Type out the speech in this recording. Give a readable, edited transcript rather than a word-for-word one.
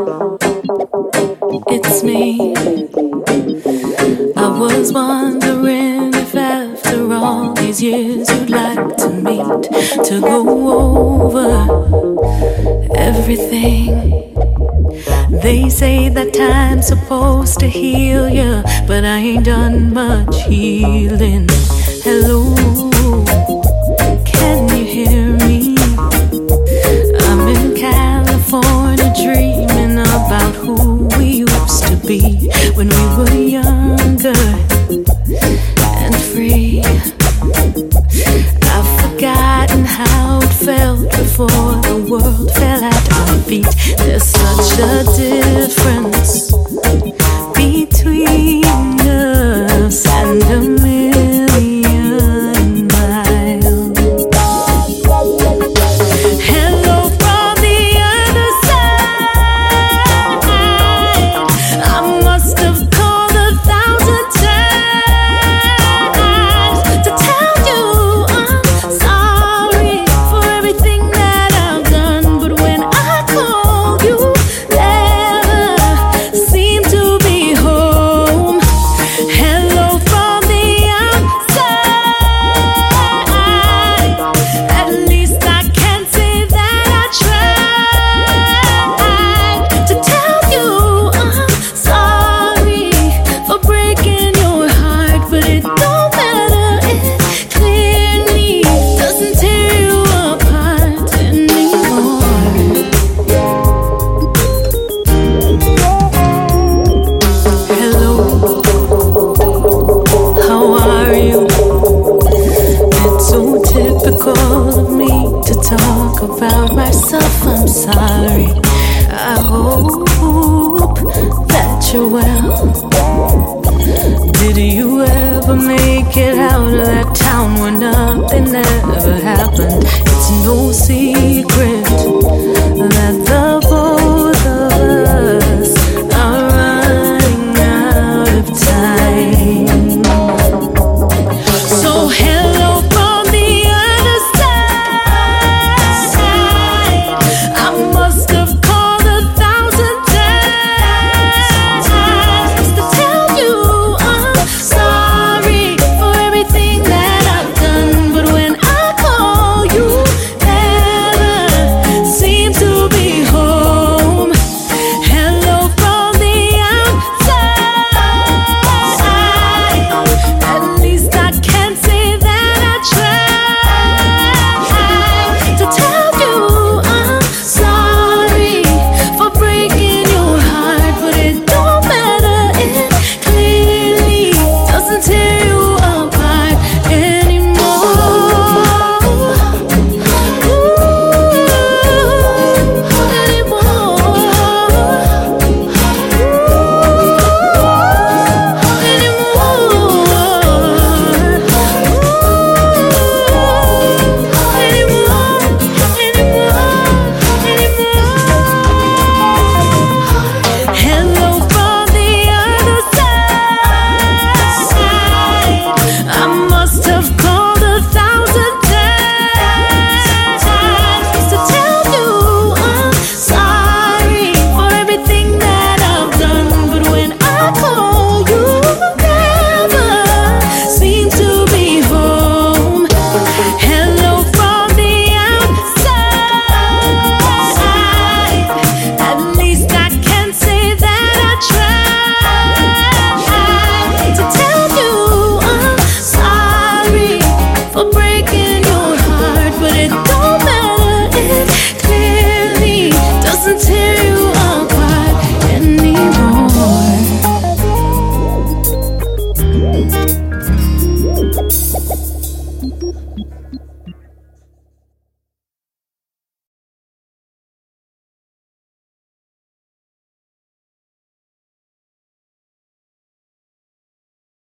It's me. I was wondering if after all these years you'd like to meet to go over everything. They say that time's supposed to heal ya, but I ain't done much healing. Hello, can you hear me? I'm in California dreaming about who we used to be when we were younger and free. I've forgotten how it felt before the world fell at our feet. There's such a difference between us and a million miles. Hello from the other side. I must have called 1,000 times to tell you I'm sorry for everything that I've done. But when I call you, never seem to be home. Hello from the outside. At least I can say that I tried to tell you I'm sorry for breaking your heart, but it don't matter. It clearly doesn't tear you apart anymore. Hello, how are you? It's so typical of me to talk about myself. I'm sorry. I hope that you're well. Did you ever make it out of that town where nothing ever happened? It's no secret that the both of us are running out of time. So hello from the other side. I must have called 1,000 times to tell you I'm sorry for everything that I've done. But when I call you, never seem to be home. Hello from the outside. At least I can say that I tried to tell you I'm sorry for breaking your heart, but it don't matter. It clearly doesn't tear you apart anymore. Hello from the other side. I must have called 1,000 times to tell you I'm sorry for everything that I've done. But when I call you, never seem to be home. Hello from the outside. At least I can say that I tried to tell you I'm sorry for breaking your heart, but it don't matter. It clearly doesn't tear you apart anymore.